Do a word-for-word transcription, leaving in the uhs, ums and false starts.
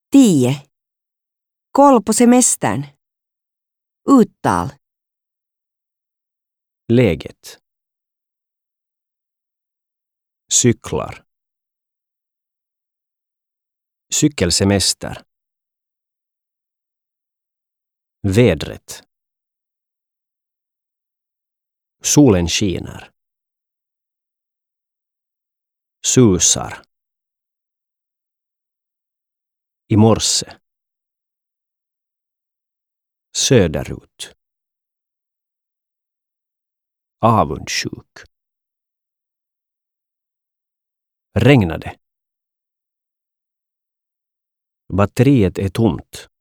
Tio. Koll på semestern. Uttal. Läget. Cyklar. Cykelsemester. Vädret. Solen skiner. Susar. I morse. Söderut. Avundsjuk. Regnade. Batteriet är tomt.